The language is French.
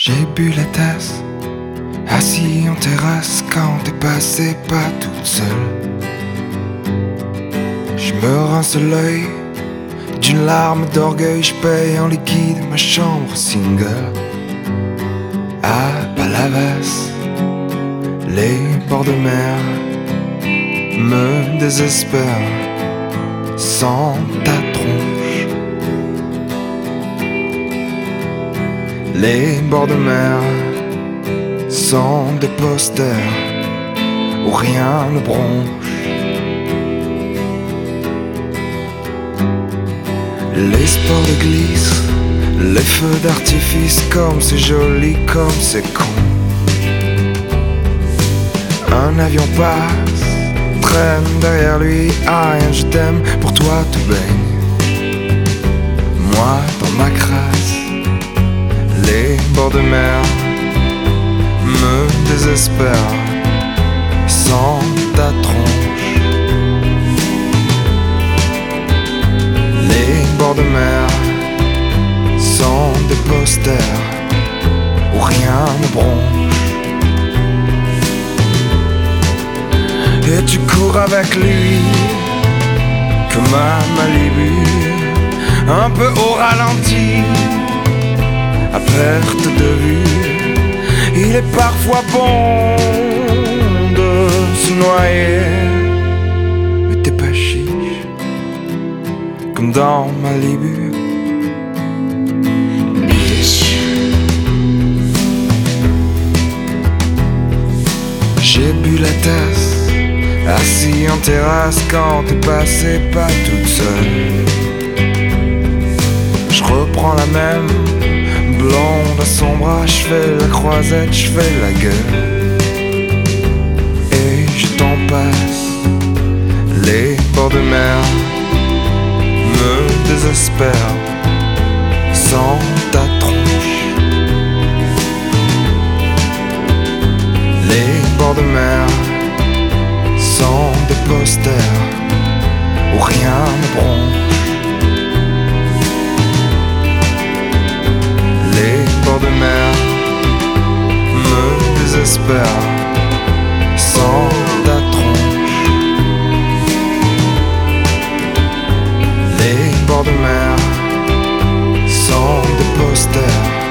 J'ai bu la tasse, assis en terrasse quand t'es passé pas toute seule. Je me rince l'œil d'une larme d'orgueil, je paye en liquide ma chambre single. À Palavas, les bords de mer me désespèrent sans ta tronche. Les bords de mer sont des posters où rien ne bronche. Les sports de glisse, les feux d'artifice, comme c'est joli, comme c'est con. Un avion passe, traîne derrière lui, ah rien je t'aime, pour toi tout baigne. Moi dans ma crasse, les bords de mer me désespèrent sans ta tronche. Les bords de mer sont des posters où rien ne bronche. Et tu cours avec lui comme un Malibu, un peu au ralenti, à perte de vue. Il est parfois bon de se noyer, mais t'es pas chiche comme dans Malibu. Bitch. J'ai bu la tasse, assis en terrasse quand t'es passé pas toute seule. Je reprends la même blonde à son bras, je fais la croisette, je fais la gueule. Et je t'en passe, les bords de mer me désespèrent sans ta tronche. Les bords de mer sont des posters où rien ne bronche. Les bords de mer me désespèrent sans ta tronche. Les bords de mer sont des posters